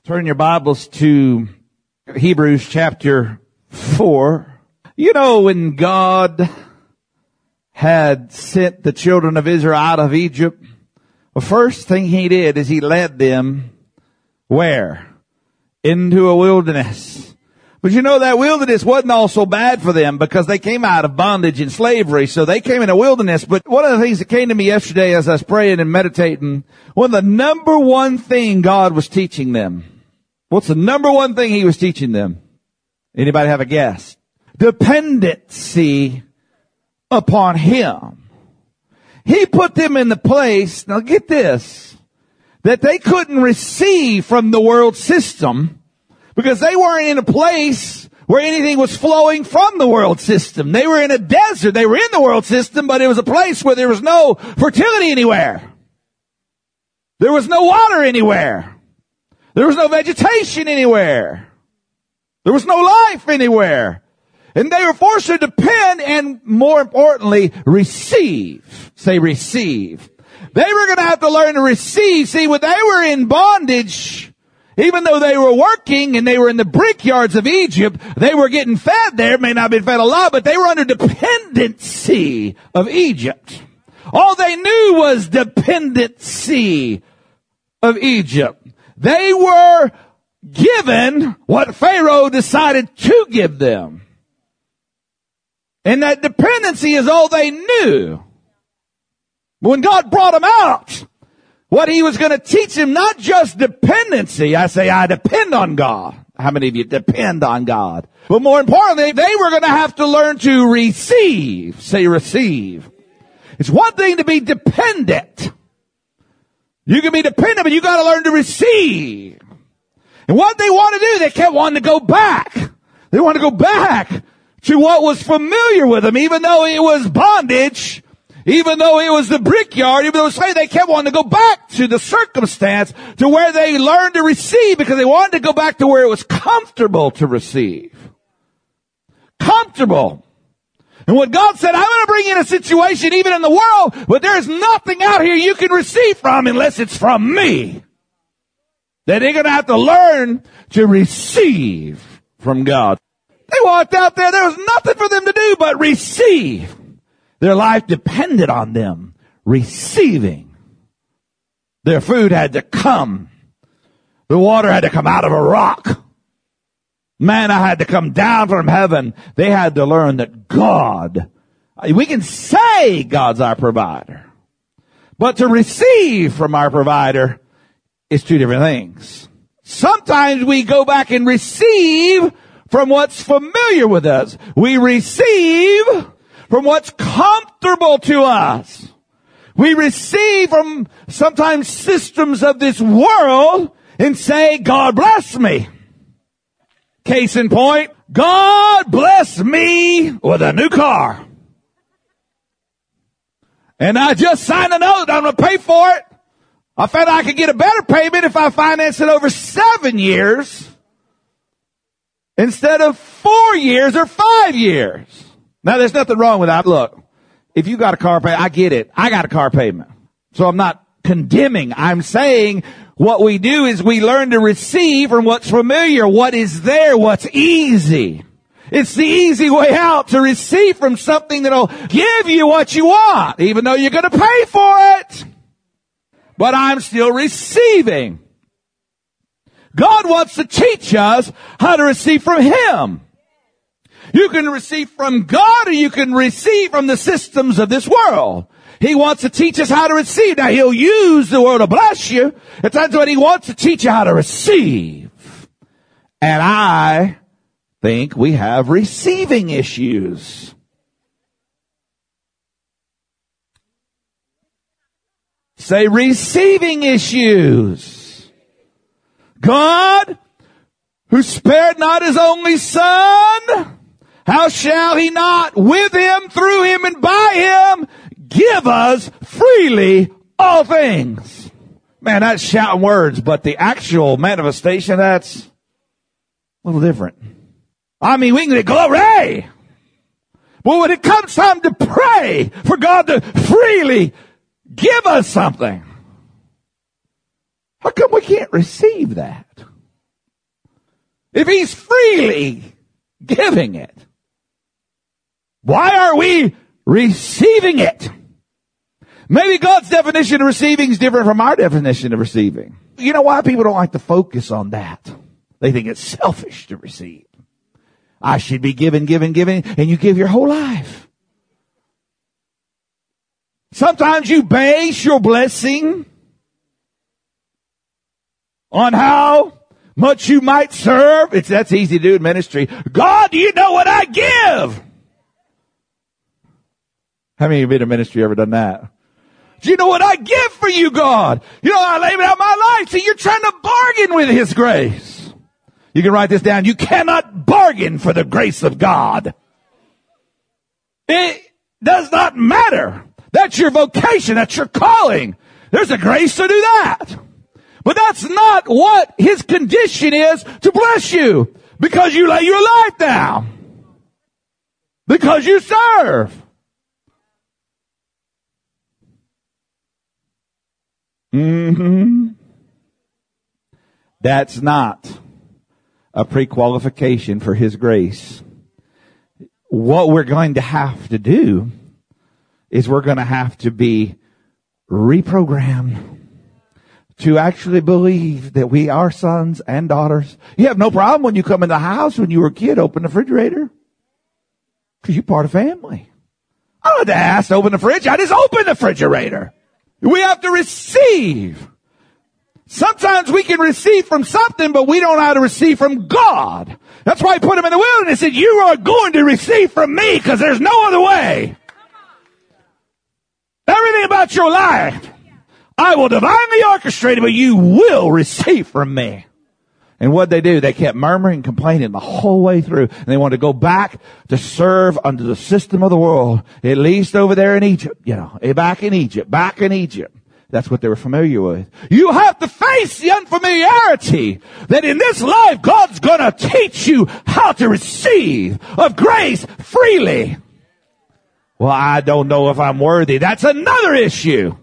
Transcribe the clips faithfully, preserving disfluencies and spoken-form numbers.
Turn your Bibles to Hebrews chapter four. You know, when God had sent the children of Israel out of Egypt, the first thing he did is he led them where? Into a wilderness. But you know, that wilderness wasn't all so bad for them because they came out of bondage and slavery. So they came in a wilderness. But one of the things that came to me yesterday as I was praying and meditating, one of the number one thing God was teaching them. What's the number one thing he was teaching them? Anybody have a guess? Dependency upon him. He put them in the place, now get this, that they couldn't receive from the world system because they weren't in a place where anything was flowing from the world system. They were in a desert. They were in the world system, but it was a place where there was no fertility anywhere. There was no water anywhere. There was no vegetation anywhere. There was no life anywhere. And they were forced to depend and, more importantly, receive. Say receive. They were going to have to learn to receive. See, when they were in bondage, even though they were working and they were in the brickyards of Egypt, they were getting fed there. May not have been fed a lot, but they were under dependency of Egypt. All they knew was dependency of Egypt. They were given what Pharaoh decided to give them. And that dependency is all they knew. When God brought them out, what he was going to teach them, not just dependency. I say, I depend on God. How many of you depend on God? But more importantly, they were going to have to learn to receive. Say receive. It's one thing to be dependent. You can be dependent, but you got to learn to receive. And what they want to do, they kept wanting to go back. They want to go back to what was familiar with them, even though it was bondage. Even though it was the brickyard, even though it was slavery, they kept wanting to go back to the circumstance to where they learned to receive because they wanted to go back to where it was comfortable to receive. Comfortable. And when God said, I'm going to bring in a situation even in the world, but there's nothing out here you can receive from unless it's from me. That they're going to have to learn to receive from God. They walked out there, there was nothing for them to do but receive. Their life depended on them receiving. Their food had to come. The water had to come out of a rock. Manna had to come down from heaven. They had to learn that God, we can say God's our provider, but to receive from our provider is two different things. Sometimes we go back and receive from what's familiar with us. We receive from what's comfortable to us. We receive from sometimes systems of this world and say, God bless me. Case in point, God bless me with a new car. And I just signed a note, I'm going to pay for it. I found I could get a better payment if I finance it over seven years instead of four years or five years. Now, there's nothing wrong with that. Look, if you got a car payment, I get it. I got a car payment. So I'm not condemning. I'm saying what we do is we learn to receive from what's familiar, what is there, what's easy. It's the easy way out to receive from something that'll give you what you want, even though you're going to pay for it. But I'm still receiving. God wants to teach us how to receive from Him. You can receive from God or you can receive from the systems of this world. He wants to teach us how to receive. Now, He'll use the word to bless you. At times when He wants to teach you how to receive. And I think we have receiving issues. Say receiving issues. God, who spared not His only Son, how shall He not with Him, through Him, and by Him give us freely all things? Man, that's shouting words, but the actual manifestation, that's a little different. I mean, we can say glory. But when it comes time to pray for God to freely give us something, how come we can't receive that? if he's freely giving it, why are we receiving it? Maybe God's definition of receiving is different from our definition of receiving. You know why people don't like to focus on that? They think it's selfish to receive. I should be giving, giving, giving, and you give your whole life. Sometimes you base your blessing on how much you might serve. It's, that's easy to do in ministry. God, do you know what I give? How many of you been in ministry ever done that? Do you know what I give for you, God? You know, I lay out my life. See, you're trying to bargain with his grace. You can write this down. You cannot bargain for the grace of God. It does not matter. That's your vocation. That's your calling. There's a grace to do that. But that's not what his condition is to bless you. Because you lay your life down. Because you serve. Mm-hmm. That's not a pre-qualification for his grace. What we're going to have to do is we're going to have to be reprogrammed to actually believe that we are sons and daughters. You have no problem when you come in the house when you were a kid, open the refrigerator. Because you're part of family. I don't have to ask to open the fridge. I just open the refrigerator. We have to receive. Sometimes we can receive from something, but we don't know how to receive from God. That's why he put him in the wilderness and said, you are going to receive from me because there's no other way. Everything about your life, I will divinely orchestrate it, but you will receive from me. And what'd they do? They kept murmuring and complaining the whole way through. And they wanted to go back to serve under the system of the world, at least over there in Egypt, you know, back in Egypt, back in Egypt. That's what they were familiar with. You have to face the unfamiliarity that in this life, God's going to teach you how to receive of grace freely. Well, I don't know if I'm worthy. That's another issue.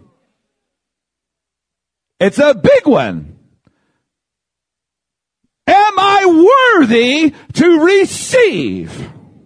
It's a big one. Am I worthy to receive?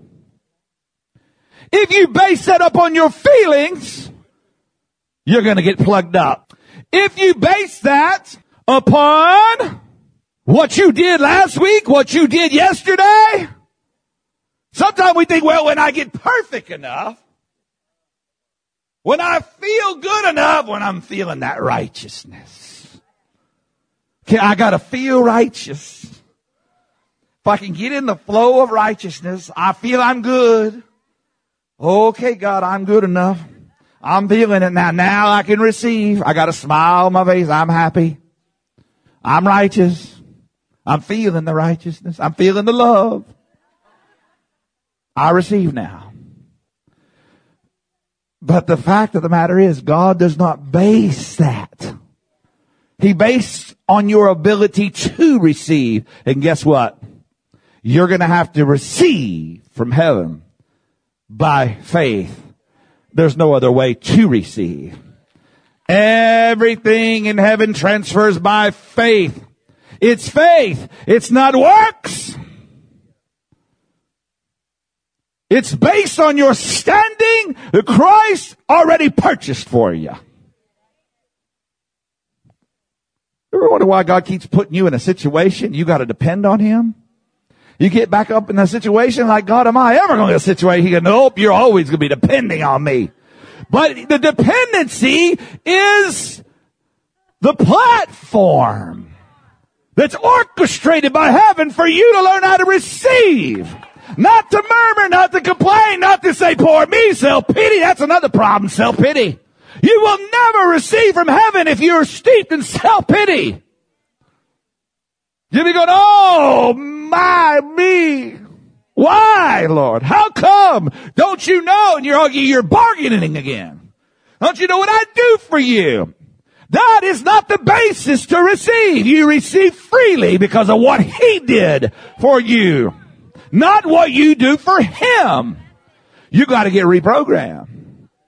If you base that up on your feelings, you're going to get plugged up. If you base that upon what you did last week, what you did yesterday, sometimes we think, well, when I get perfect enough, when I feel good enough, when I'm feeling that righteousness. Okay, I gotta feel righteous. If I can get in the flow of righteousness, I feel I'm good. Okay, God, I'm good enough. I'm feeling it now. Now I can receive. I got a smile on my face. I'm happy. I'm righteous. I'm feeling the righteousness. I'm feeling the love. I receive now. But the fact of the matter is, God does not base that. He based on your ability to receive. And guess what? You're going to have to receive from heaven by faith. There's no other way to receive. Everything in heaven transfers by faith. It's faith. It's not works. It's based on your standing that Christ already purchased for you. You ever wonder why God keeps putting you in a situation you got to depend on him? You get back up in a situation like, God, am I ever going to get a situation? He goes, nope, you're always going to be depending on me. But the dependency is the platform that's orchestrated by heaven for you to learn how to receive. Not to murmur, not to complain, not to say, poor me, self-pity. That's another problem, self-pity. You will never receive from heaven if you're steeped in self-pity. You'll be going, oh, my, me. Why, Lord? How come? Don't you know? And you're, you're bargaining again. Don't you know what I do for you? That is not the basis to receive. You receive freely because of what he did for you. Not what you do for him. You got to get reprogrammed.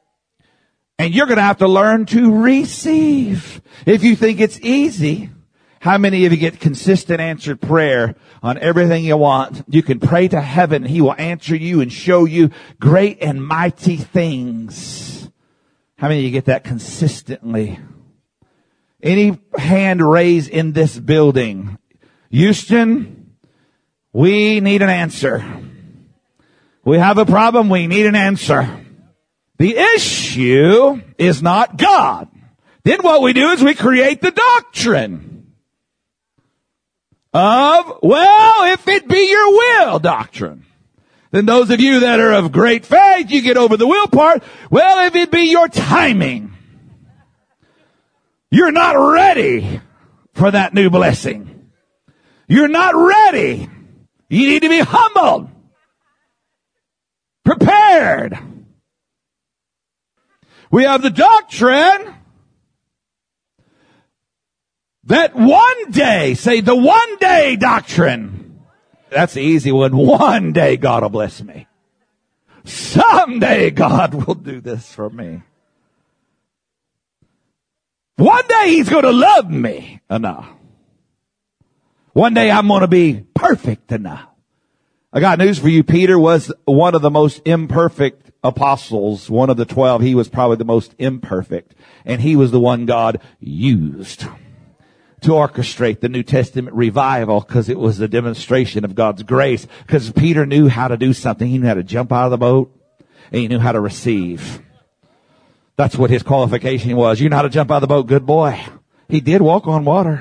And you're going to have to learn to receive. If you think it's easy How many of you get consistent answered prayer on everything you want? You can pray to heaven. He will answer you and show you great and mighty things. How many of you get that consistently? Any hand raised in this building? Houston, we need an answer. We have a problem. We need an answer. The issue is not God. Then what we do is we create the doctrine of, well, if it be your will doctrine. Then those of you that are of great faith, you get over the will part. Well, if it be your timing. You're not ready for that new blessing. You're not ready. You need to be humbled. Prepared. We have the doctrine that one day, say the one day doctrine. That's the easy one. One day God will bless me. Someday God will do this for me. One day He's going to love me enough. One day I'm going to be perfect enough. I got news for you. Peter was one of the most imperfect apostles, one of the twelve. He was probably the most imperfect. And he was the one God used to orchestrate the New Testament revival, because it was a demonstration of God's grace. Because Peter knew how to do something. He knew how to jump out of the boat, and he knew how to receive. That's what his qualification was. You know how to jump out of the boat, good boy. He did walk on water.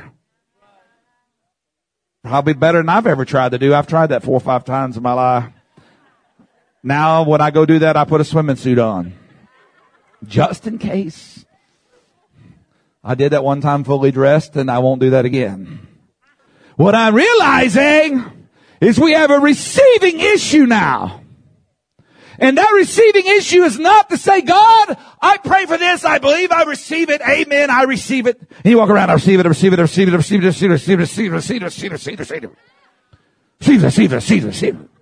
Probably better than I've ever tried to do. I've tried that four or five times in my life. Now, when I go do that, I put a swimming suit on. Just in case. I did that one time fully dressed, and I won't do that again. What I'm realizing is we have a receiving issue now. And that receiving issue is not to say, God, I pray for this, I believe, I receive it, amen, I receive it. And you walk around, I receive it, I receive it, I receive it, I receive it, I receive it, I receive it, I receive it, I receive it, I receive it, I receive it, receive it, receive it, receive it, receive it.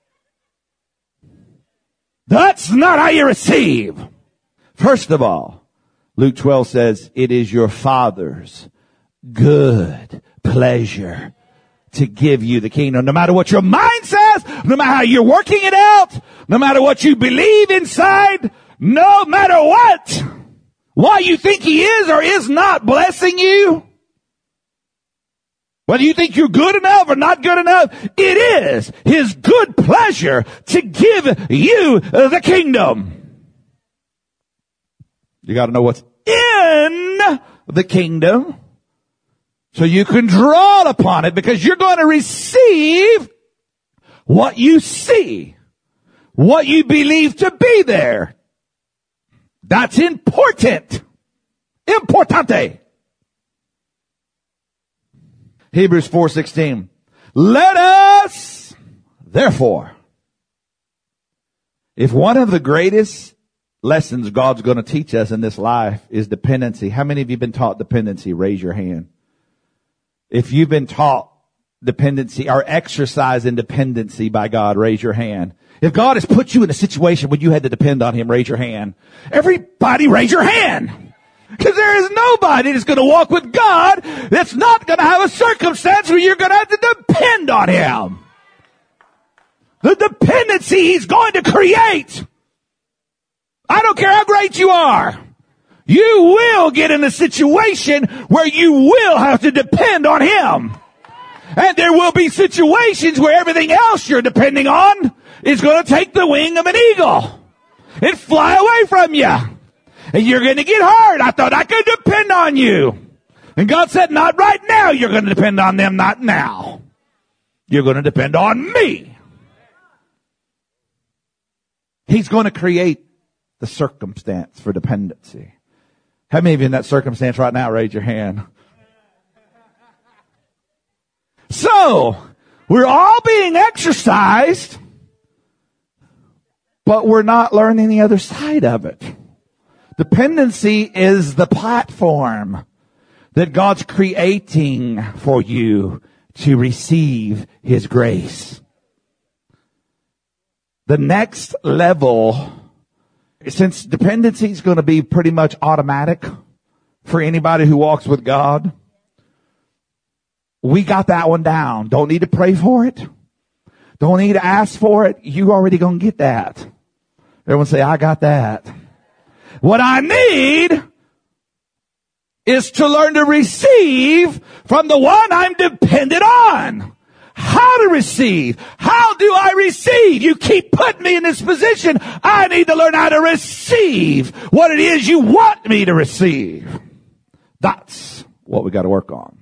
That's not how you receive. First of all, Luke twelve says, it is your Father's good pleasure to give you the kingdom. No matter what your mind says, no matter how you're working it out, no matter what you believe inside, no matter what, why you think He is or is not blessing you, whether you think you're good enough or not good enough, it is His good pleasure to give you the kingdom. You got to know what's in the kingdom so you can draw upon it, because you're going to receive what you see, what you believe to be there. That's important. Importante. Hebrews four sixteen. Let us, therefore, if one of the greatest lessons God's going to teach us in this life is dependency. How many of you have been taught dependency? Raise your hand. If you've been taught dependency or exercise in dependency by God, raise your hand. If God has put you in a situation where you had to depend on Him, raise your hand. Everybody raise your hand. Because there is nobody that's going to walk with God that's not going to have a circumstance where you're going to have to depend on Him. The dependency He's going to create. I don't care how great you are. You will get in a situation where you will have to depend on Him. And there will be situations where everything else you're depending on is going to take the wing of an eagle and fly away from you. And you're going to get hurt. I thought I could depend on you. And God said, not right now. You're going to depend on them, not now. You're going to depend on me. He's going to create the circumstance for dependency. How many of you in that circumstance right now? Raise your hand. So, we're all being exercised, but we're not learning the other side of it. Dependency is the platform that God's creating for you to receive His grace. The next level, since dependency is going to be pretty much automatic for anybody who walks with God, We got that one down. Don't need to pray for it. Don't need to ask for it. You already gonna get that. Everyone say, I got that. What I need is to learn to receive from the one I'm dependent on. How to receive? How do I receive? You keep putting me in this position. I need to learn how to receive what it is you want me to receive. That's what we got to work on.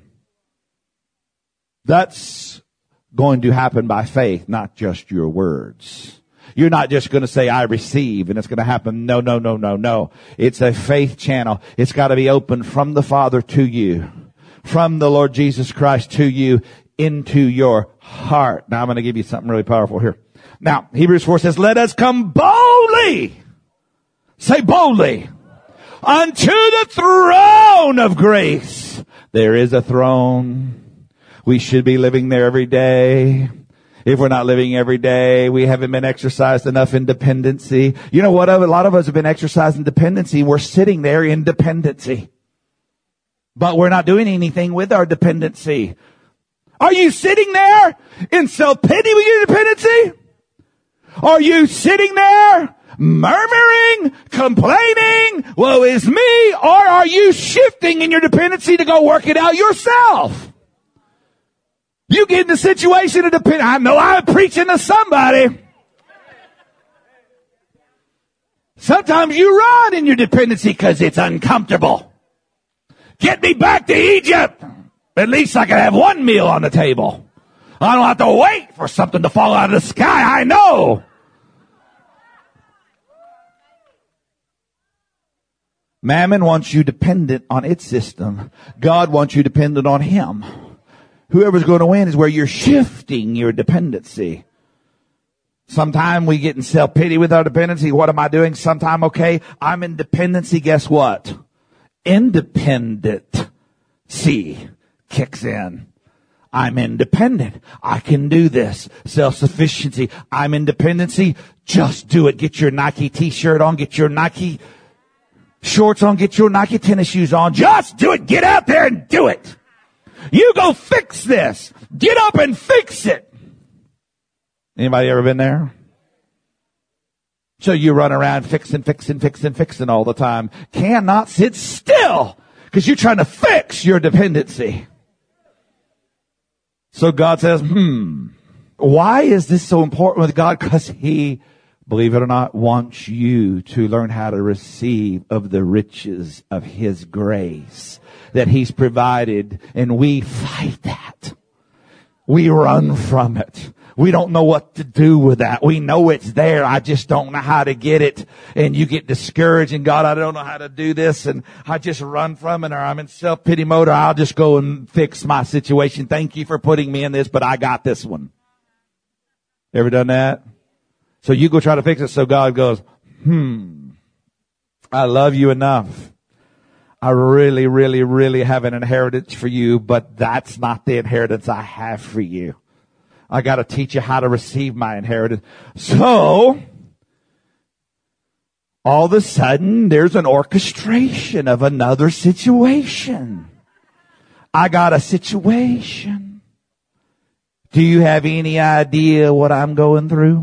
That's going to happen by faith, not just your words. You're not just going to say, I receive, and it's going to happen. No, no, no, no, no. It's a faith channel. It's got to be open from the Father to you, from the Lord Jesus Christ to you, into your heart. Now I'm going to give you something really powerful here. Now, Hebrews four says, let us come boldly. Say boldly. Unto the throne of grace. There is a throne. We should be living there every day. If we're not living every day, we haven't been exercised enough in dependency. You know what? A lot of us have been exercising dependency. We're sitting there in dependency. But we're not doing anything with our dependency. Are you sitting there in self-pity with your dependency? Are you sitting there murmuring, complaining, woe is me? Or are you shifting in your dependency to go work it out yourself? You get in a situation of dependence. I know I'm preaching to somebody. Sometimes you run in your dependency because it's uncomfortable. Get me back to Egypt. At least I can have one meal on the table. I don't have to wait for something to fall out of the sky. I know. Mammon wants you dependent on its system. God wants you dependent on Him. Whoever's going to win is where you're shifting your dependency. Sometime we get in self-pity with our dependency. What am I doing? Sometime, okay, I'm in dependency. Guess what? Independency kicks in. I'm independent. I can do this. Self-sufficiency. I'm in dependency. Just do it. Get your Nike t-shirt on. Get your Nike shorts on. Get your Nike tennis shoes on. Just do it. Get out there and do it. You go fix this. Get up and fix it. Anybody ever been there? So you run around fixing, fixing, fixing, fixing all the time. Cannot sit still because you're trying to fix your dependency. So God says, hmm, why is this so important with God? Because He, believe it or not, wants you to learn how to receive of the riches of His grace that He's provided, and we fight that. We run from it. We don't know what to do with that. We know it's there. I just don't know how to get it. And you get discouraged, and God, I don't know how to do this, and I just run from it, or I'm in self-pity mode, or I'll just go and fix my situation. Thank you for putting me in this, but I got this one. Ever done that? So you go try to fix it, so God goes, hmm, I love you enough. I really, really, really have an inheritance for you, but that's not the inheritance I have for you. I got to teach you how to receive my inheritance. So, all of a sudden, there's an orchestration of another situation. I got a situation. Do you have any idea what I'm going through?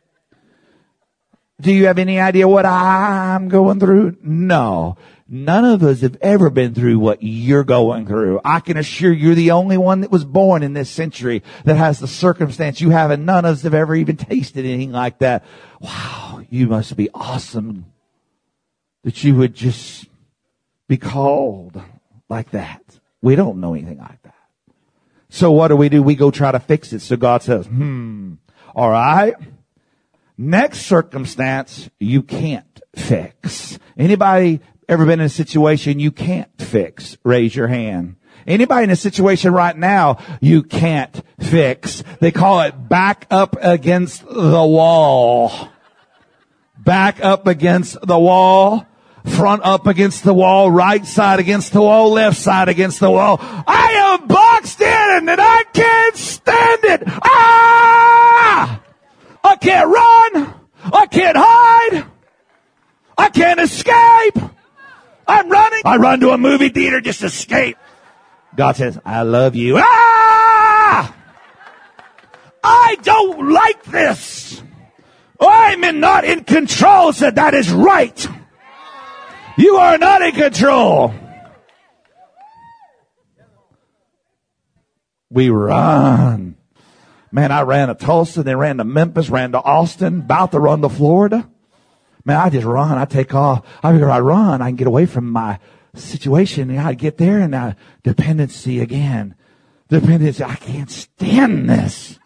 Do you have any idea what I'm going through? No. None of us have ever been through what you're going through. I can assure you, you're the only one that was born in this century that has the circumstance you have, and none of us have ever even tasted anything like that. Wow, you must be awesome that you would just be called like that. We don't know anything like that. So what do we do? We go try to fix it. So God says, hmm, all right. Next circumstance, you can't fix. Anybody ever been in a situation you can't fix? Raise your hand. Anybody in a situation right now you can't fix? They call it back up against the wall. Back up against the wall. Front up against the wall. Right side against the wall. Left side against the wall. I am boxed in and I can't stand it. Ah! I can't run. I can't hide. I can't escape. I'm running. I run to a movie theater just to escape. God says, I love you. Ah! Ah! I don't like this. I'm in, not in control. Said that is right. You are not in control. We run. Man, I ran to Tulsa, then ran to Memphis, ran to Austin, about to run to Florida. Man, I just run. I take off. I figure I run. I can get away from my situation. And I get there and I, dependency again. Dependency. I can't stand this.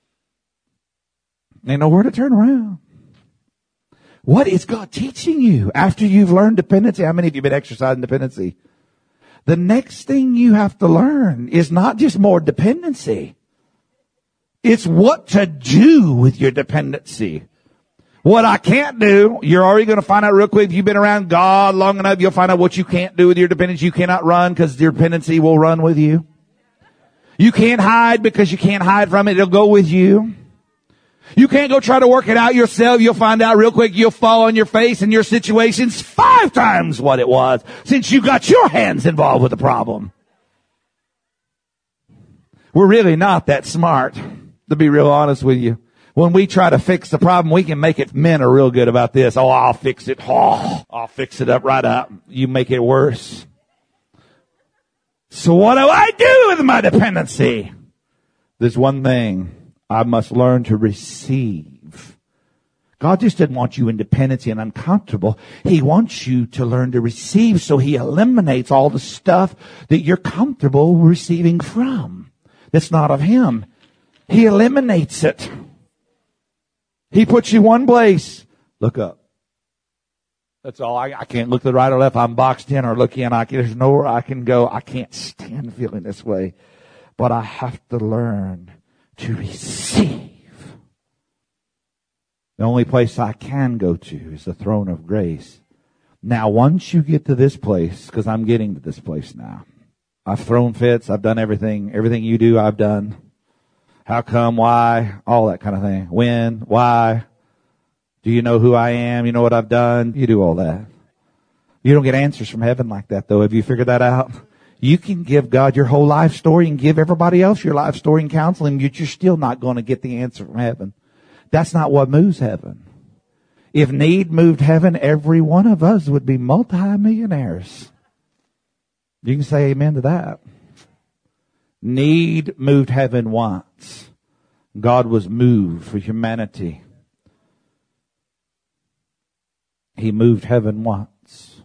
Ain't nowhere to turn around. What is God teaching you after you've learned dependency? How many of you have been exercising dependency? The next thing you have to learn is not just more dependency. It's what to do with your dependency. What I can't do, you're already going to find out real quick. If you've been around God long enough, you'll find out what you can't do with your dependency. You cannot run because your dependency will run with you. You can't hide because you can't hide from it. It'll go with you. You can't go try to work it out yourself. You'll find out real quick you'll fall on your face and your situation's five times what it was since you got your hands involved with the problem. We're really not that smart, to be real honest with you. When we try to fix the problem, we can make it. Men are real good about this. Oh, I'll fix it. Oh, I'll fix it up right up. You make it worse. So what do I do with my dependency? There's one thing. I must learn to receive. God just didn't want you in dependency and uncomfortable. He wants you to learn to receive, so He eliminates all the stuff that you're comfortable receiving from. That's not of Him. He eliminates it. He puts you one place. Look up. That's all. I, I can't look to the right or left. I'm boxed in or look in. I can, there's nowhere I can go. I can't stand feeling this way. But I have to learn to receive. The only place I can go to is the throne of grace. Now, once you get to this place, because I'm getting to this place now. I've thrown fits. I've done everything. Everything you do, I've done. How come? Why? All that kind of thing. When? Why? Do you know who I am? You know what I've done? You do all that. You don't get answers from heaven like that, though. Have you figured that out? You can give God your whole life story and give everybody else your life story and counseling, yet you're still not going to get the answer from heaven. That's not what moves heaven. If need moved heaven, every one of us would be multimillionaires. You can say amen to that. Need moved heaven once. God was moved for humanity. He moved heaven once.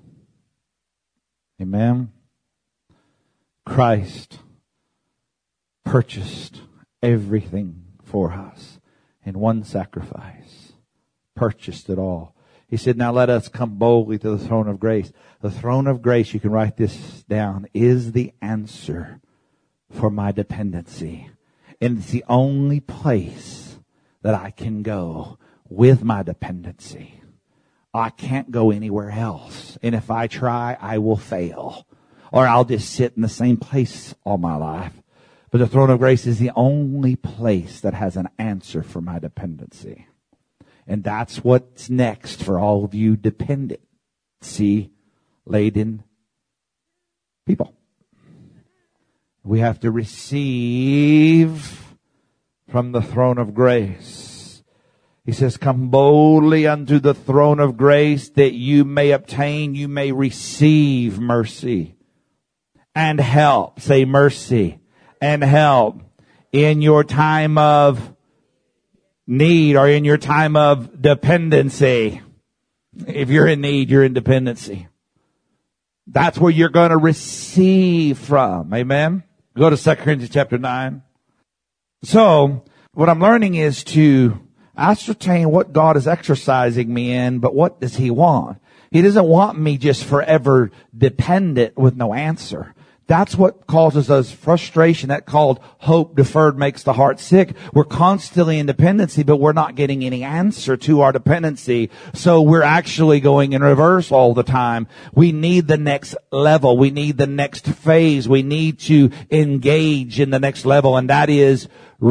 Amen. Christ purchased everything for us in one sacrifice. Purchased it all. He said, now let us come boldly to the throne of grace. The throne of grace, you can write this down, is the answer for my dependency. And it's the only place that I can go with my dependency. I can't go anywhere else. And if I try, I will fail. Or I'll just sit in the same place all my life. But the throne of grace is the only place that has an answer for my dependency. And that's what's next for all of you dependency-laden people. We have to receive from the throne of grace. He says, come boldly unto the throne of grace that you may obtain, you may receive mercy and help. Say mercy and help in your time of need or in your time of dependency. If you're in need, you're in dependency. That's where you're going to receive from. Amen. Go to Second Corinthians chapter nine. So what I'm learning is to ascertain what God is exercising me in, but what does He want? He doesn't want me just forever dependent with no answer. That's what causes us frustration. That called hope deferred makes the heart sick. We're constantly in dependency, but we're not getting any answer to our dependency. So we're actually going in reverse all the time. We need the next level. We need the next phase. We need to engage in the next level, and that is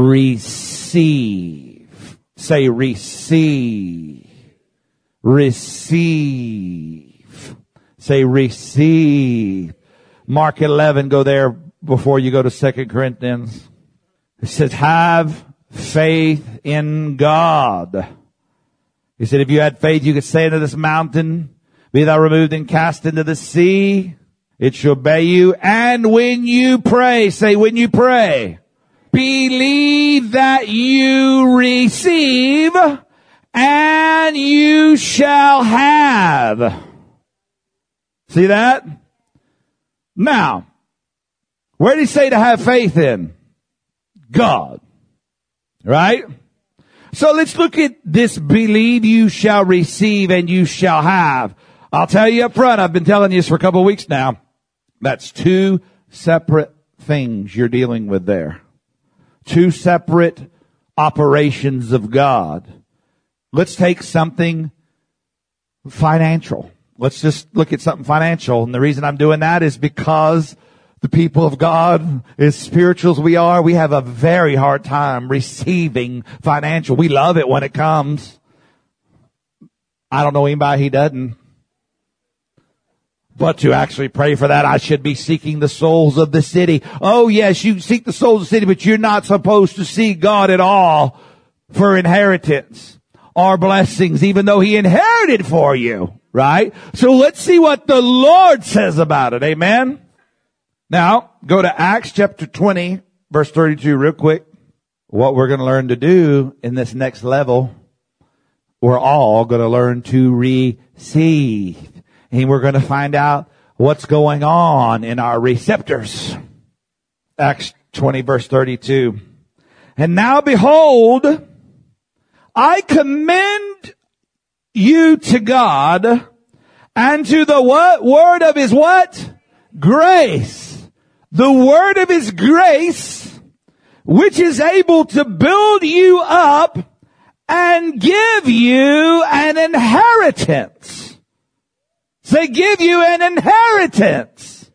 receive. Say receive. Receive. Say receive. Mark eleven, go there before you go to Second Corinthians. It says, have faith in God. He said, if you had faith, you could say unto this mountain, be thou removed and cast into the sea. It shall obey you. And when you pray, say when you pray, believe that you receive and you shall have. See that? Now, where did he say to have faith in? God. Right? So let's look at this believe you shall receive and you shall have. I'll tell you up front, I've been telling you this for a couple of weeks now. That's two separate things you're dealing with there. Two separate operations of God. Let's take something financial. Let's just look at something financial. And the reason I'm doing that is because the people of God, as spiritual as we are, we have a very hard time receiving financial. We love it when it comes. I don't know anybody who doesn't. But to actually pray for that, I should be seeking the souls of the city. Oh yes, you seek the souls of the city, but you're not supposed to seek God at all for inheritance or blessings, even though He inherited for you, right? So let's see what the Lord says about it. Amen. Now, go to Acts chapter twenty, verse thirty-two real quick. What we're going to learn to do in this next level, we're all going to learn to receive. And we're going to find out what's going on in our receptors. Acts twenty, verse thirty-two. And now behold, I commend you to God and to the what? Word of His what? Grace. The word of His grace, which is able to build you up and give you an inheritance. Say, give you an inheritance.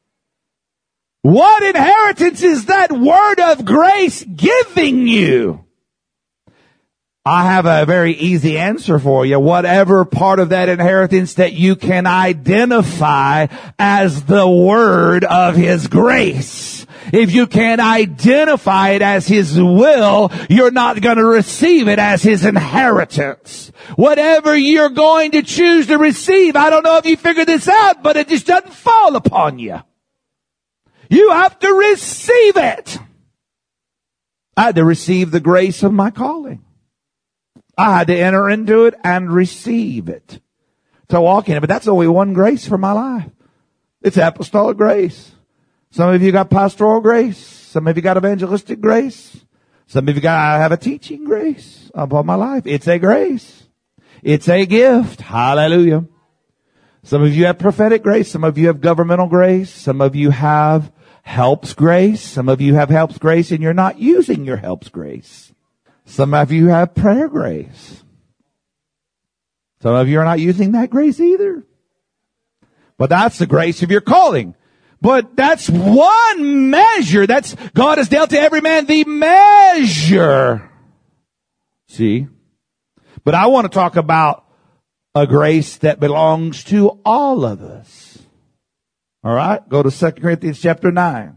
What inheritance is that word of grace giving you? I have a very easy answer for you. Whatever part of that inheritance that you can identify as the word of His grace. If you can identify it as His will, you're not going to receive it as His inheritance. Whatever you're going to choose to receive, I don't know if you figured this out, but it just doesn't fall upon you. You have to receive it. I had to receive the grace of my calling. I had to enter into it and receive it to walk in it. But that's only one grace for my life. It's apostolic grace. Some of you got pastoral grace. Some of you got evangelistic grace. Some of you got have a teaching grace upon my life. It's a grace. It's a gift. Hallelujah. Some of you have prophetic grace. Some of you have governmental grace. Some of you have helps grace. Some of you have helps grace and you're not using your helps grace. Some of you have prayer grace. Some of you are not using that grace either. But that's the grace of your calling. But that's one measure. That's, God has dealt to every man the measure. See? But I want to talk about a grace that belongs to all of us. All right? Go to Second Corinthians chapter nine.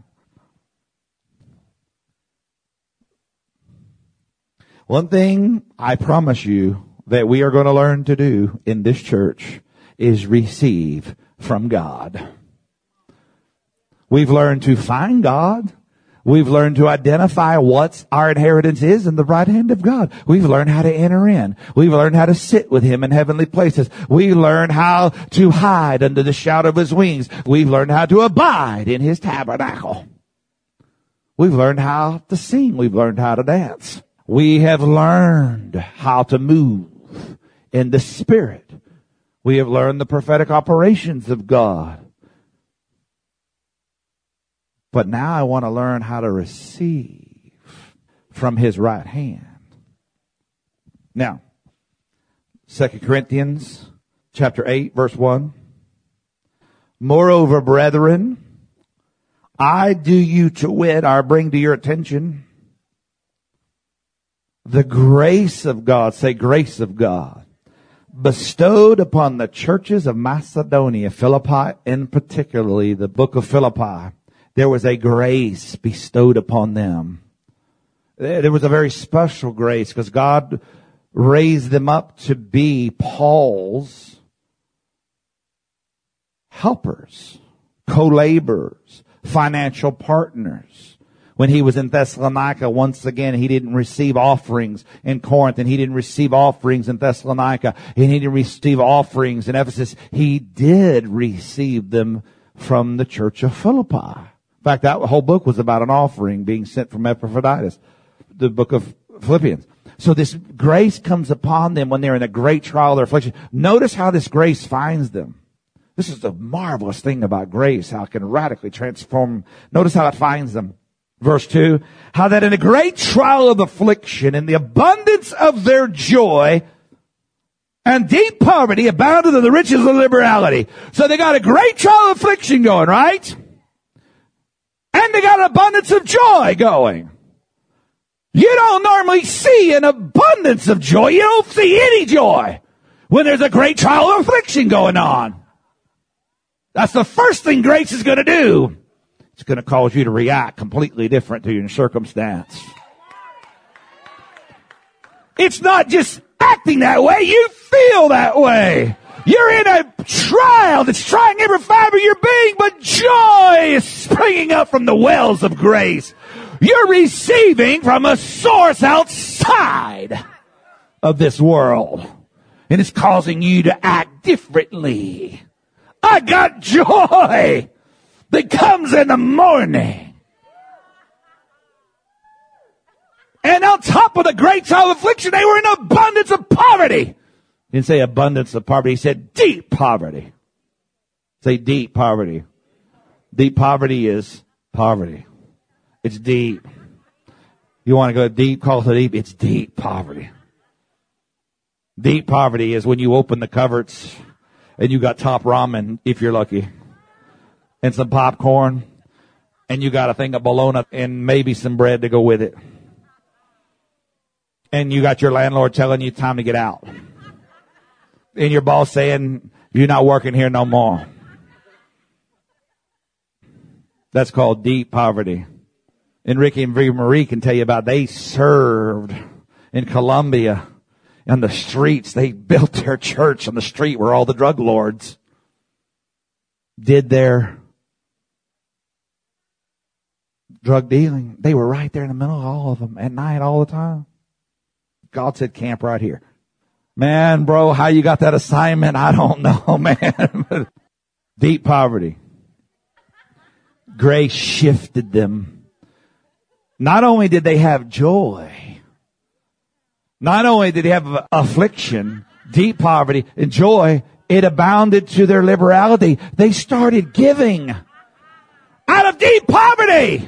One thing I promise you that we are going to learn to do in this church is receive from God. We've learned to find God. We've learned to identify what our inheritance is in the right hand of God. We've learned how to enter in. We've learned how to sit with Him in heavenly places. We've learned how to hide under the shadow of His wings. We've learned how to abide in His tabernacle. We've learned how to sing. We've learned how to dance. We have learned how to move in the Spirit. We have learned the prophetic operations of God. But now I want to learn how to receive from His right hand. Now, Second Corinthians chapter eight, verse one. Moreover, brethren, I do you to wit, or bring to your attention, the grace of God, say grace of God, bestowed upon the churches of Macedonia, Philippi, and particularly the book of Philippi. There was a grace bestowed upon them. There was a very special grace because God raised them up to be Paul's helpers, co-laborers, financial partners. When he was in Thessalonica, once again, he didn't receive offerings in Corinth, and he didn't receive offerings in Thessalonica, and he didn't receive offerings in Ephesus. He did receive them from the church of Philippi. In fact, that whole book was about an offering being sent from Epaphroditus, the book of Philippians. So this grace comes upon them when they're in a great trial or affliction. Notice how this grace finds them. This is the marvelous thing about grace, how it can radically transform. Notice how it finds them. Verse two, how that in a great trial of affliction, in the abundance of their joy and deep poverty, abounded in the riches of liberality. So they got a great trial of affliction going, right? And they got an abundance of joy going. You don't normally see an abundance of joy. You don't see any joy when there's a great trial of affliction going on. That's the first thing grace is going to do. It's going to cause you to react completely different to your circumstance. It's not just acting that way. You feel that way. You're in a trial that's trying every fiber of your being, but joy is springing up from the wells of grace. You're receiving from a source outside of this world. And it's causing you to act differently. I got joy that comes in the morning. And on top of the great trial of affliction, they were in abundance of poverty. He didn't say abundance of poverty. He said deep poverty. Say deep poverty. Deep poverty is poverty. It's deep. You want to go deep, call it deep. It's deep poverty. Deep poverty is when you open the cupboards and you got top ramen, if you're lucky, and some popcorn, and you got a thing of bologna and maybe some bread to go with it. And you got your landlord telling you time to get out. And your boss saying, you're not working here no more. That's called deep poverty. And Ricky and Marie can tell you about, they served in Colombia on the streets. They built their church on the street where all the drug lords did their drug dealing. They were right there in the middle of all of them at night all the time. God said, camp right here. Man, bro, how you got that assignment? I don't know, man. Deep poverty. Grace shifted them. Not only did they have joy, not only did they have affliction, deep poverty, and joy, it abounded to their liberality. They started giving out of deep poverty.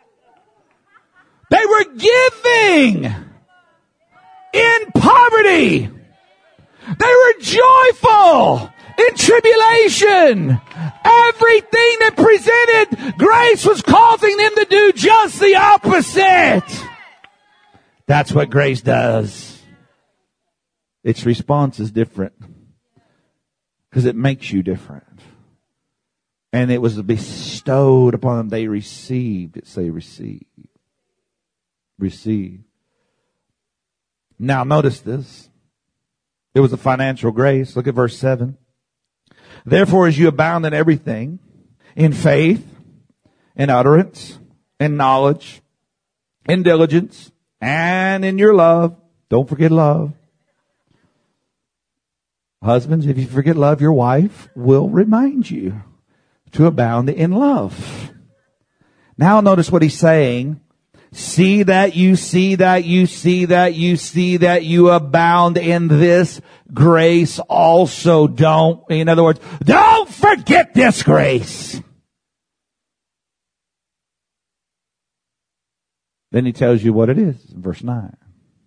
They were giving in poverty. They were joyful in tribulation. Everything that presented grace was causing them to do just the opposite. That's what grace does. Its response is different because it makes you different. And it was bestowed upon them. They received it. Say receive. Receive. Now notice this. It was a financial grace. Look at verse seven. Therefore, as you abound in everything, in faith, in utterance, in knowledge, in diligence, and in your love. Don't forget love. Husbands, if you forget love, your wife will remind you to abound in love. Now notice what he's saying. See that you see that you see that you see that you abound in this grace also. Don't, in other words, don't forget this grace. Then he tells you what it is in verse nine.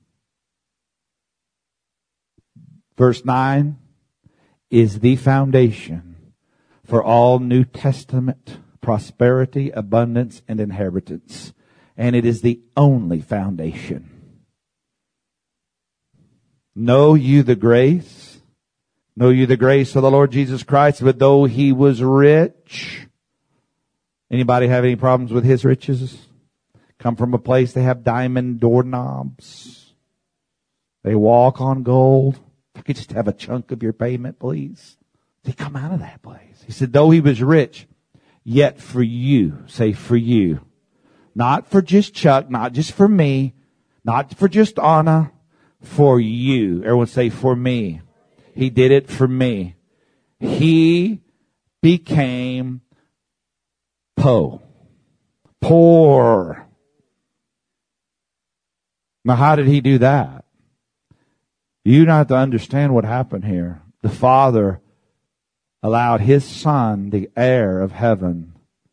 Verse nine is the foundation for all New Testament prosperity, abundance, and inheritance. And it is the only foundation. Know you the grace. Know you the grace of the Lord Jesus Christ, but though he was rich. Anybody have any problems with his riches? come from a place they have diamond doorknobs. They walk on gold. If I could just have a chunk of your payment, please. They come out of that place. He said, though he was rich, yet for you, say for you, not for just Chuck, not just for me, not for just Anna, for you. Everyone say for me. He did it for me. He became po, poor. Now, how did he do that? You don't have to understand what happened here. The Father allowed his Son, the heir of heaven,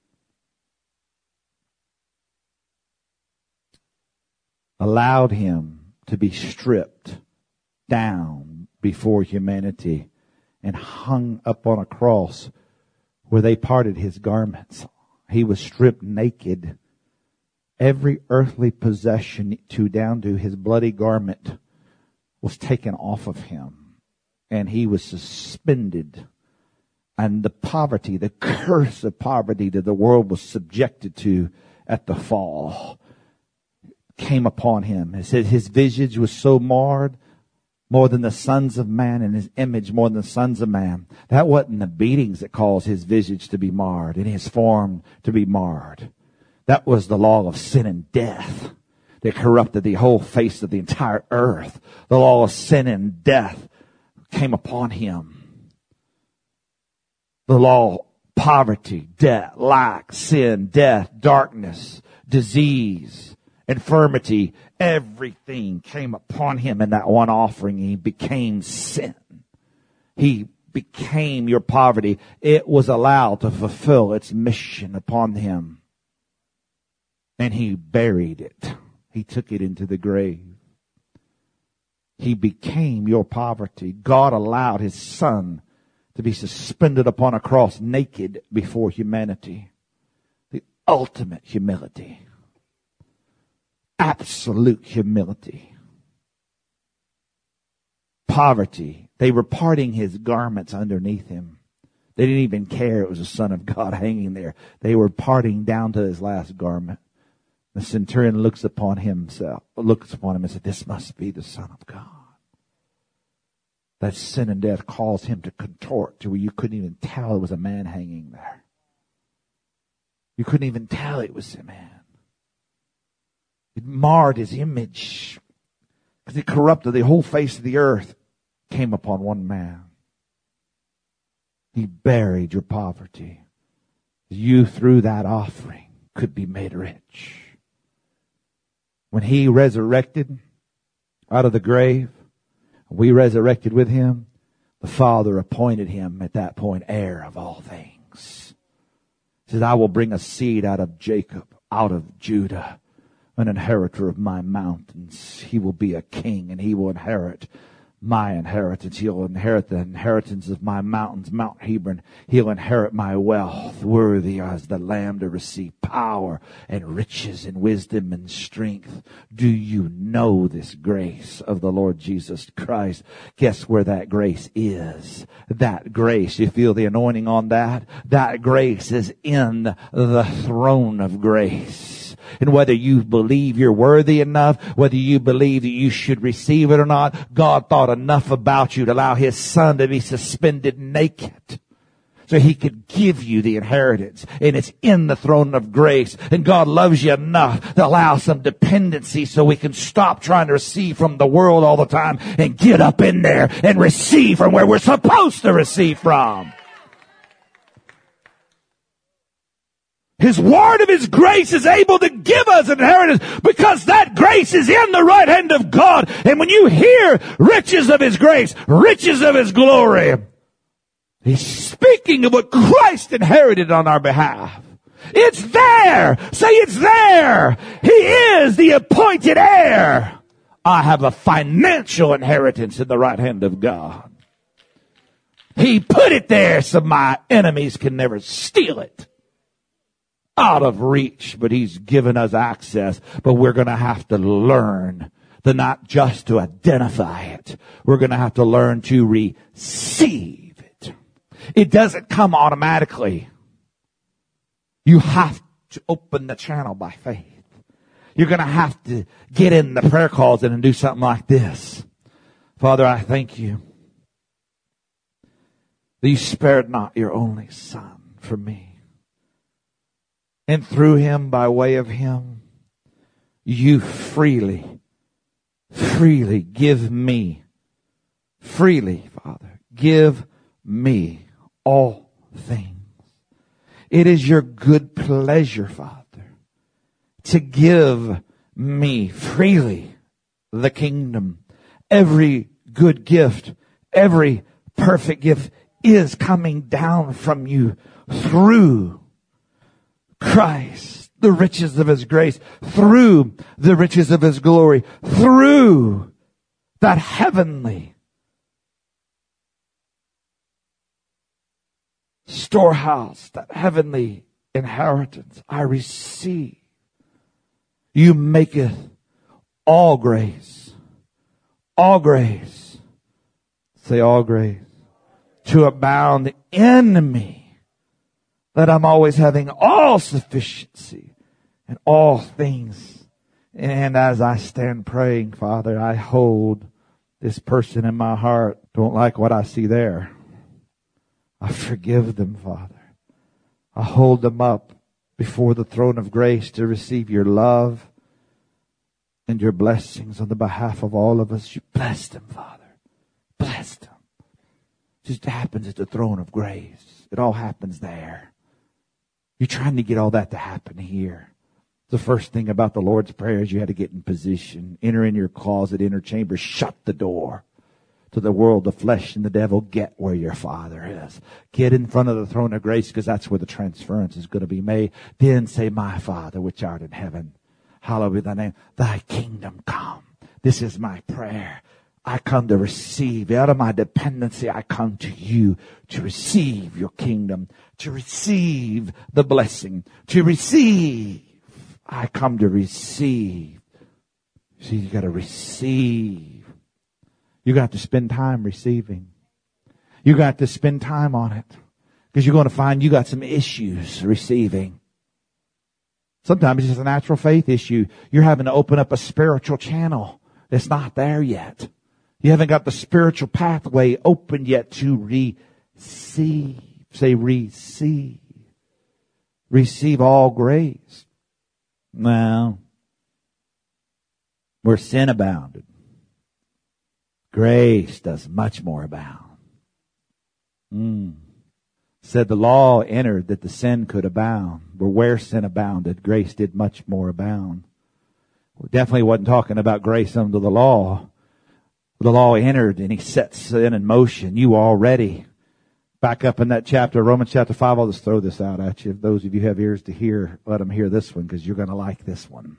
allowed him to be stripped down before humanity and hung up on a cross where they parted his garments. He was stripped naked. Every earthly possession to down to his bloody garment was taken off of him, and he was suspended. And the poverty, the curse of poverty that the world was subjected to at the fall came upon him. It said his visage was so marred, more than the sons of man, and his image more than the sons of man. That wasn't the beatings that caused his visage to be marred and his form to be marred. That was the law of sin and death that corrupted the whole face of the entire earth. The law of sin and death came upon him. The law of poverty, debt, lack, sin, death, darkness, disease, infirmity, everything came upon him in that one offering. He became sin. He became your poverty. It was allowed to fulfill its mission upon him. And he buried it. He took it into the grave. He became your poverty. God allowed his Son to be suspended upon a cross naked before humanity. The ultimate humility. Absolute humility. Poverty. They were parting his garments underneath him. They didn't even care it was the Son of God hanging there. They were parting down to his last garment. The centurion looks upon himself, looks upon him and said, this must be the Son of God. That sin and death caused him to contort to where you couldn't even tell it was a man hanging there. You couldn't even tell it was a man. It marred his image because it corrupted the whole face of the earth. Came upon one man. He buried your poverty. You, through that offering, could be made rich. When he resurrected out of the grave, we resurrected with him, the Father appointed him at that point heir of all things. He says, I will bring a seed out of Jacob, out of Judah, an inheritor of my mountains. He will be a king, and he will inherit my inheritance. He'll inherit the inheritance of my mountains, Mount Hebron. He'll inherit my wealth, worthy as the Lamb to receive power and riches and wisdom and strength. Do you know this grace of the Lord Jesus Christ? Guess where that grace is? That grace, you feel the anointing on that? That grace is in the throne of grace. And whether you believe you're worthy enough, whether you believe that you should receive it or not, God thought enough about you to allow his Son to be suspended naked so he could give you the inheritance. And it's in the throne of grace. And God loves you enough to allow some dependency so we can stop trying to receive from the world all the time and get up in there and receive from where we're supposed to receive from. His word of his grace is able to give us an inheritance because that grace is in the right hand of God. And when you hear riches of his grace, riches of his glory, he's speaking of what Christ inherited on our behalf. It's there. Say it's there. He is the appointed heir. I have a financial inheritance in the right hand of God. He put it there so my enemies can never steal it. Out of reach, but he's given us access. But we're going to have to learn to not just to identify it. We're going to have to learn to receive it. It doesn't come automatically. You have to open the channel by faith. You're going to have to get in the prayer closet and do something like this. Father, I thank you that you spared not your only Son for me. And through him, by way of him, you freely, freely give me, freely, Father, give me all things. It is your good pleasure, Father, to give me freely the kingdom. Every good gift, every perfect gift is coming down from you through Christ, the riches of his grace, through the riches of his glory, through that heavenly storehouse, that heavenly inheritance I receive. You maketh all grace, all grace, say all grace, to abound in me, that I'm always having all sufficiency in all things. And as I stand praying, Father, I hold this person in my heart. Don't like what I see there. I forgive them, Father. I hold them up before the throne of grace to receive your love and your blessings on the behalf of all of us. You bless them, Father. Bless them. It just happens at the throne of grace. It all happens there. You're trying to get all that to happen here. The first thing about the Lord's Prayer is you had to get in position. Enter in your closet, inner chamber, shut the door to the world, the flesh, and the devil. Get where your Father is. Get in front of the throne of grace, because that's where the transference is going to be made. Then say, my Father, which art in heaven, hallowed be thy name. Thy kingdom come. This is my prayer. I come to receive. Out of my dependency, I come to you to receive your kingdom, to receive the blessing, to receive. I come to receive. See, you got to receive. You got to spend time receiving. You got to spend time on it, because you're going to find you got some issues receiving. Sometimes it's just a natural faith issue. You're having to open up a spiritual channel that's not there yet. You haven't got the spiritual pathway open yet to receive. Say receive. Receive all grace. Now, where sin abounded, grace does much more abound. Mm. Said the law entered that the sin could abound. But where sin abounded, grace did much more abound. We definitely wasn't talking about grace under the law. The law entered and he set sin in motion. You already. Back up in that chapter, Romans chapter five, I'll just throw this out at you. If those of you have ears to hear, let them hear this one, because you're going to like this one.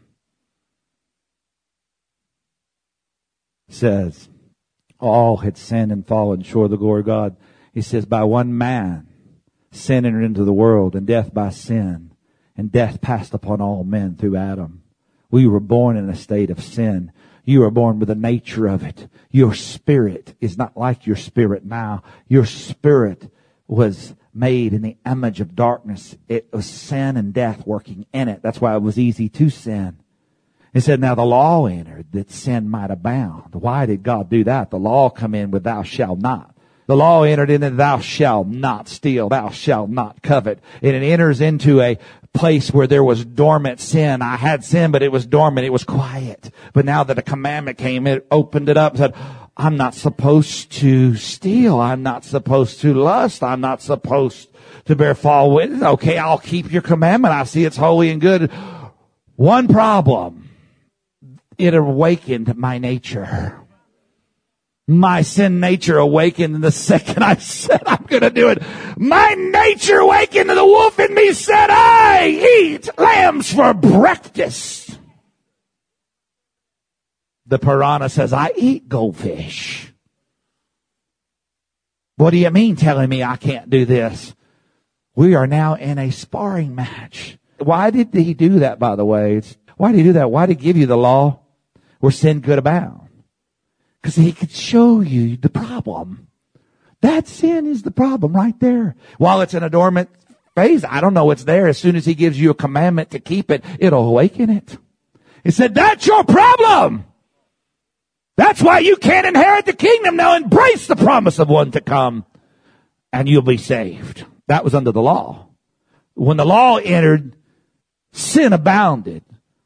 It says, all had sinned and fallen short of the glory of God. He says, by one man, sin entered into the world, and death by sin, and death passed upon all men through Adam. We were born in a state of sin. You are born with the nature of it. Your spirit is not like your spirit now. Your spirit was made in the image of darkness. It was sin and death working in it. That's why it was easy to sin. It said, now the law entered that sin might abound. Why did God do that? The law come in with thou shalt not. The law entered in that thou shalt not steal, thou shalt not covet. And it enters into a place where there was dormant sin. I had sin, but it was dormant. It was quiet. But now that a commandment came, it opened it up and said, I'm not supposed to steal. I'm not supposed to lust. I'm not supposed to bear false witness. Okay, I'll keep your commandment. I see it's holy and good. One problem. It awakened my nature. My sin nature awakened, and the second I said I'm going to do it, my nature awakened, and the wolf in me said, I eat lambs for breakfast. The piranha says, I eat goldfish. What do you mean telling me I can't do this? We are now in a sparring match. Why did he do that, by the way? It's, why did he do that? Why did he give you the law where sin could abound? Because he could show you the problem. That sin is the problem right there. While it's in a dormant phase, I don't know it's there. As soon as he gives you a commandment to keep it, it'll awaken it. He said, that's your problem. That's why you can't inherit the kingdom. Now embrace the promise of one to come, and you'll be saved. That was under the law. When the law entered, sin abounded.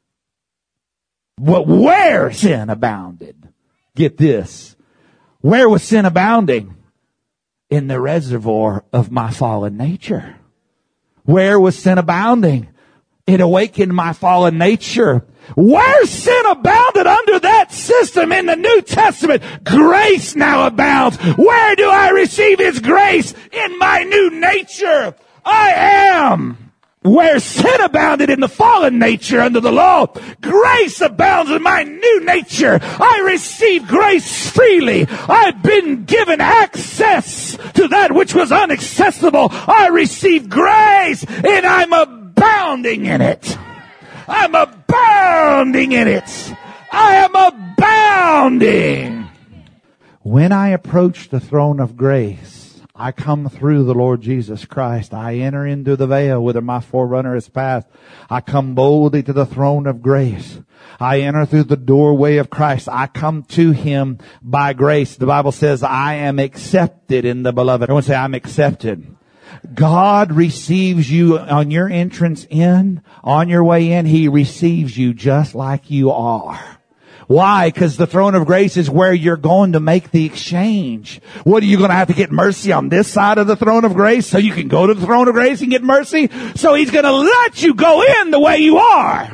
But where sin abounded, get this, where was sin abounding? In the reservoir of my fallen nature. Where was sin abounding? It awakened my fallen nature. Where sin abounded under that system in the New Testament, grace now abounds. Where do I receive His grace? In my new nature. I am. Where sin abounded in the fallen nature under the law, grace abounds in my new nature. I receive grace freely. I've been given access to that which was inaccessible. I receive grace, and I'm abounding in it. I'm abounding in it. I am abounding. When I approach the throne of grace, I come through the Lord Jesus Christ. I enter into the veil whither my forerunner has passed. I come boldly to the throne of grace. I enter through the doorway of Christ. I come to Him by grace. The Bible says, I am accepted in the beloved. Everyone say, I'm accepted. God receives you on your entrance in, on your way in. He receives you just like you are. Why? Because the throne of grace is where you're going to make the exchange. What, are you going to have to get mercy on this side of the throne of grace so you can go to the throne of grace and get mercy? So He's going to let you go in the way you are.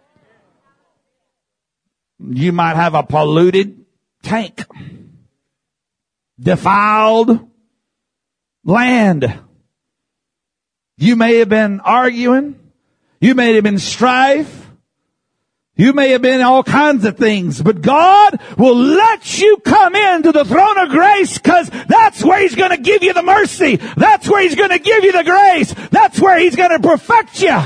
You might have a polluted tank, defiled land. You may have been arguing. You may have been strife. You may have been all kinds of things, but God will let you come into the throne of grace because that's where He's going to give you the mercy. That's where He's going to give you the grace. That's where He's going to perfect you.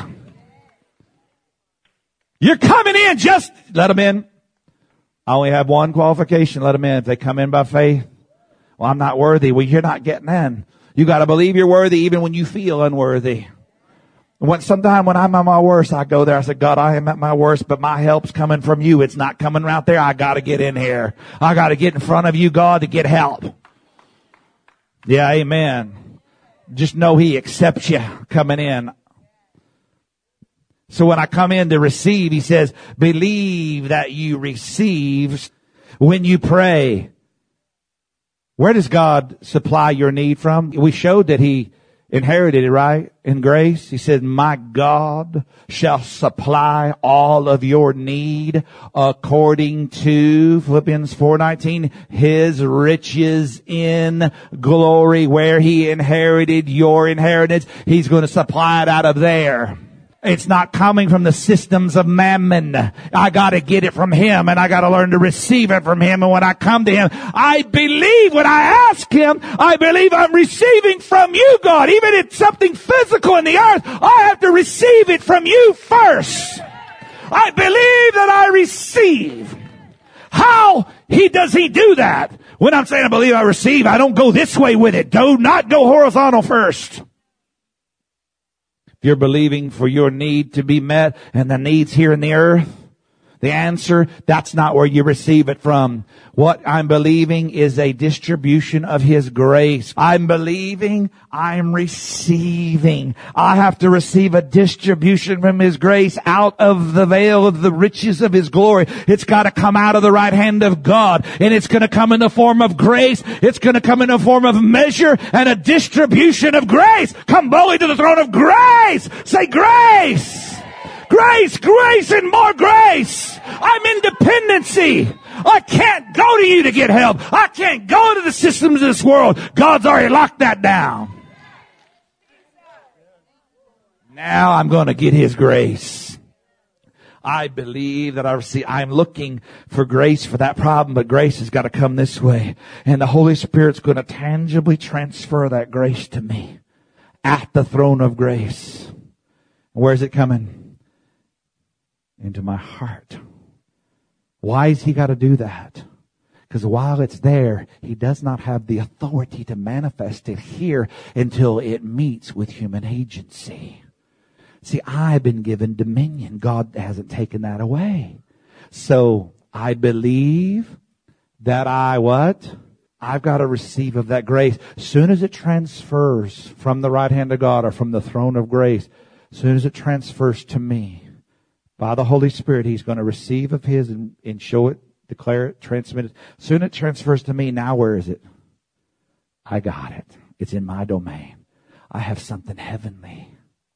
You're coming in, just let them in. I only have one qualification, let them in. If they come in by faith, well, I'm not worthy. Well, you're not getting in. You got to believe you're worthy even when you feel unworthy. When, sometime when I'm at my worst, I go there. I say, God, I am at my worst, but my help's coming from you. It's not coming right there. I got to get in here. I got to get in front of you, God, to get help. Yeah, amen. Just know He accepts you coming in. So when I come in to receive, He says, believe that you receive when you pray. Where does God supply your need from? We showed that He inherited it, right? In grace. He said, my God shall supply all of your need according to Philippians four nineteen, His riches in glory. Where He inherited your inheritance, He's going to supply it out of there. It's not coming from the systems of mammon. I got to get it from Him, and I got to learn to receive it from Him. And when I come to Him, I believe when I ask Him, I believe I'm receiving from you, God. Even if it's something physical in the earth, I have to receive it from you first. I believe that I receive. How he does He do that? When I'm saying I believe I receive, I don't go this way with it. Do not go horizontal first. You're believing for your need to be met and the needs here in the earth. The answer, that's not where you receive it from. What I'm believing is a distribution of His grace. I'm believing, I'm receiving. I have to receive a distribution from His grace out of the veil of the riches of His glory. It's got to come out of the right hand of God. And it's going to come in the form of grace. It's going to come in the form of measure and a distribution of grace. Come boldly to the throne of grace. Say grace. Grace, grace, and more grace. I'm in dependency. I can't go to you to get help. I can't go to the systems of this world. God's already locked that down. Now I'm going to get His grace. I believe that I receive. I'm looking for grace for that problem, but grace has got to come this way. And the Holy Spirit's going to tangibly transfer that grace to me at the throne of grace. Where's it coming? Into my heart. Why has He got to do that? Because while it's there, He does not have the authority to manifest it here until it meets with human agency. See, I've been given dominion. God hasn't taken that away. So I believe that I what? I've got to receive of that grace. Soon as it transfers from the right hand of God or from the throne of grace, soon as it transfers to me, by the Holy Spirit, He's going to receive of His and, and show it, declare it, transmit it. Soon it transfers to me. Now where is it? I got it. It's in my domain. I have something heavenly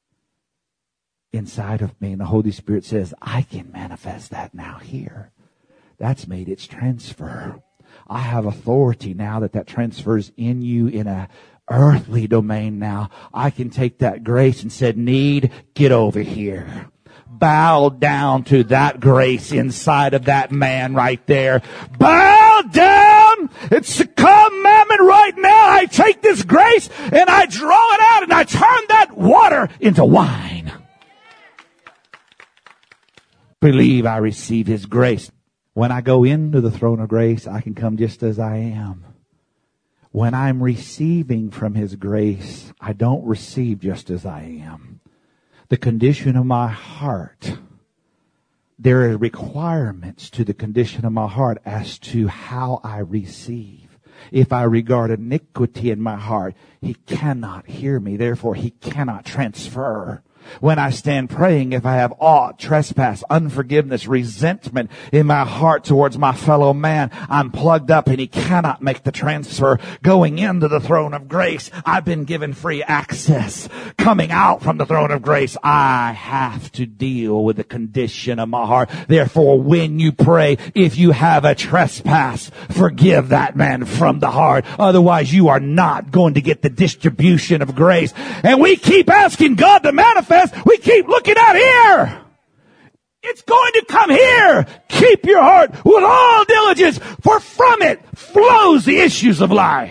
inside of me. And the Holy Spirit says, I can manifest that now here. That's made its transfer. I have authority now that that transfers in you in a earthly domain now. I can take that grace and said, need, get over here. Bow down to that grace inside of that man right there. Bow down. It's a commandment right now. I take this grace and I draw it out and I turn that water into wine. Believe I receive His grace. When I go into the throne of grace, I can come just as I am. When I'm receiving from His grace, I don't receive just as I am. The condition of my heart, there are requirements to the condition of my heart as to how I receive. If I regard iniquity in my heart, He cannot hear me. Therefore, He cannot transfer. When I stand praying, if I have aught, trespass, unforgiveness, resentment in my heart towards my fellow man, I'm plugged up and He cannot make the transfer. Going into the throne of grace, I've been given free access. Coming out from the throne of grace, I have to deal with the condition of my heart. Therefore, when you pray, if you have a trespass, forgive that man from the heart. Otherwise, you are not going to get the distribution of grace. And we keep asking God to manifest. We keep looking out here. It's going to come here. Keep your heart with all diligence, for from it flows the issues of life.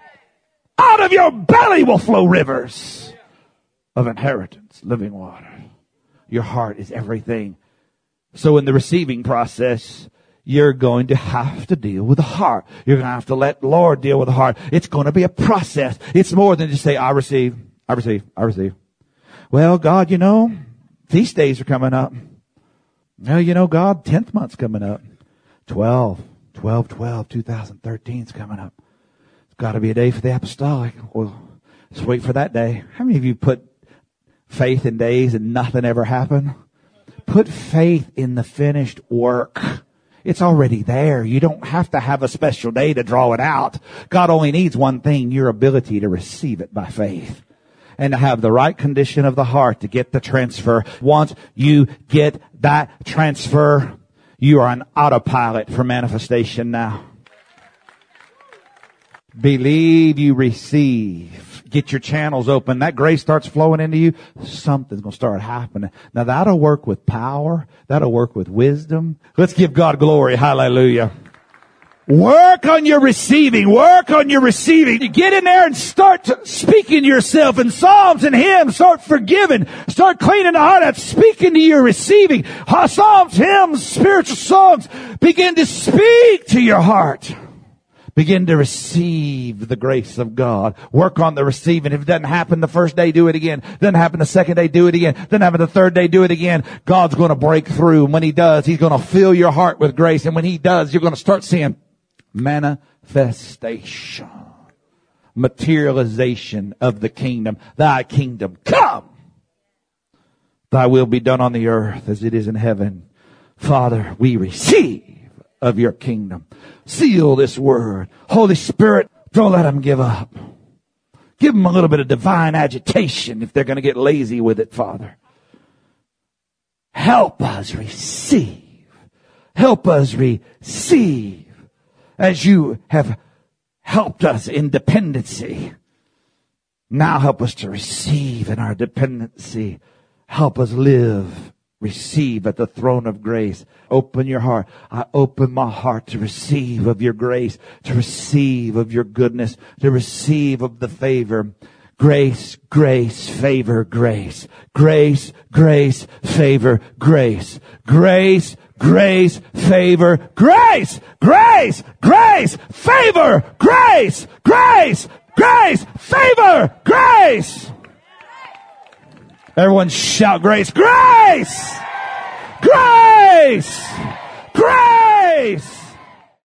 Out of your belly will flow rivers of inheritance, living water. Your heart is everything. So in the receiving process, you're going to have to deal with the heart. You're going to have to let the Lord deal with the heart. It's going to be a process. It's more than just say, I receive, I receive, I receive. Well, God, you know, feast days are coming up. Well, you know, God, tenth month's coming up. twelve, twelve, twelve, two thousand thirteen is coming up. It's got to be a day for the apostolic. Well, let's wait for that day. How many of you put faith in days and nothing ever happened? Put faith in the finished work. It's already there. You don't have to have a special day to draw it out. God only needs one thing, your ability to receive it by faith. And to have the right condition of the heart to get the transfer. Once you get that transfer, you are an autopilot for manifestation now. Believe you receive. Get your channels open. That grace starts flowing into you. Something's going to start happening. Now that'll work with power. That'll work with wisdom. Let's give God glory. Hallelujah. Work on your receiving. Work on your receiving. You get in there and start speaking to yourself in psalms and hymns. Start forgiving. Start cleaning the heart out. Speaking to your receiving. Psalms, hymns, spiritual songs. Begin to speak to your heart. Begin to receive the grace of God. Work on the receiving. If it doesn't happen the first day, do it again. Doesn't happen the second day, do it again. Doesn't happen the third day, do it again. God's going to break through. And when He does, He's going to fill your heart with grace. And when He does, you're going to start seeing manifestation, materialization of the kingdom. Thy kingdom come. Thy will be done on the earth as it is in heaven. Father, we receive of your kingdom. Seal this word. Holy Spirit, don't let them give up. Give them a little bit of divine agitation if they're going to get lazy with it, Father. Help us receive. Help us receive. As you have helped us in dependency, now help us to receive in our dependency. Help us live, receive at the throne of grace. Open your heart. I open my heart to receive of your grace, to receive of your goodness, to receive of the favor. Grace, grace, favor, grace. Grace, grace, favor, grace. Grace, grace, favor, grace. Grace, grace, favor, grace. Grace, grace, favor, grace. Everyone shout grace. Grace! Grace! grace.